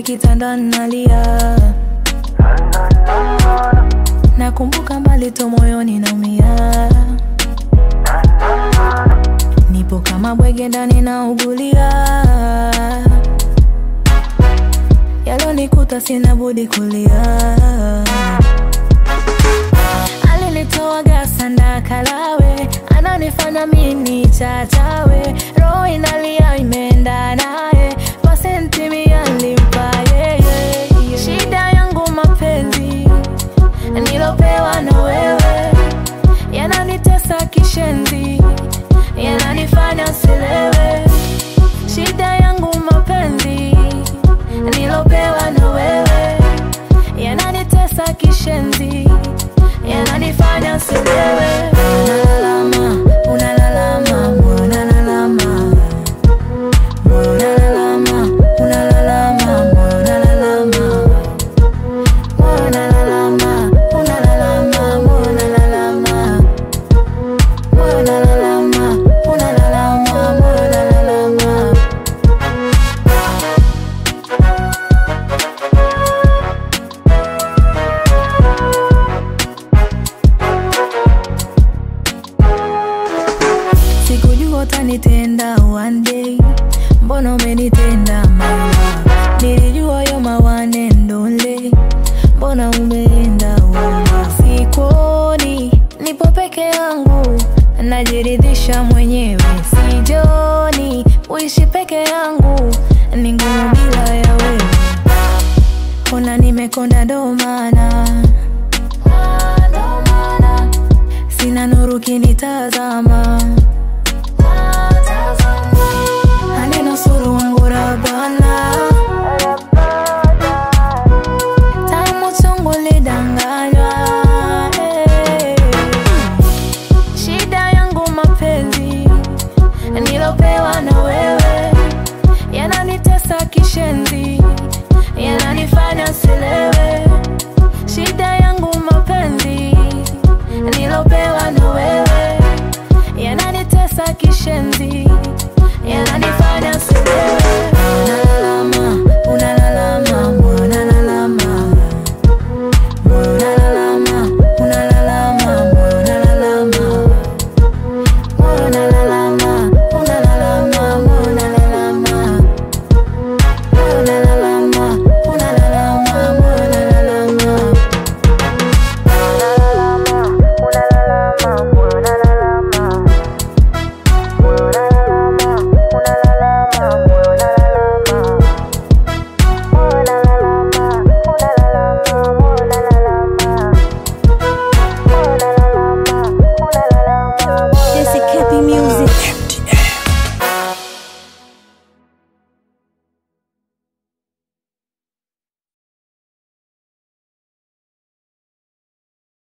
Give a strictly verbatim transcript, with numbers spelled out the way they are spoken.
naye kitandani nalia. Nakumbuka mbali tu moyoni naumia. Nipo kama bwege ndani naugulia. Yalonikuta sina budi kulia. Alinitoa gasa ndakalawe, ananifanya mimi chachawe. Roho inalia imeenda naye, pasenti mia nilimpa yeye. Shida yangu mapenzi nilopewa na wewe, yananitesa kishenzi, yananifanya silewe. Shida yangu mapenzi nilopewa na wewe, yananitesa kishenzi, yananifanya silewe. Unalalama, unalalama, unalalama, unalalama, unalalama, unalalama, unalalama, unalalama, unalalama, unalalama, unalalama, unalalama. Sikujua utanitenda one day, mbona umenitenda my love. Nilijua you're my one and only, mbona umeenda wala. Sikuoni, nipo peke yangu, najiridhisha mwenyewe. Sijoni, uishi peke yangu, ni ngumu bila ya wewe. Ona nimekonda ndo maana, sina nuru kinitazama.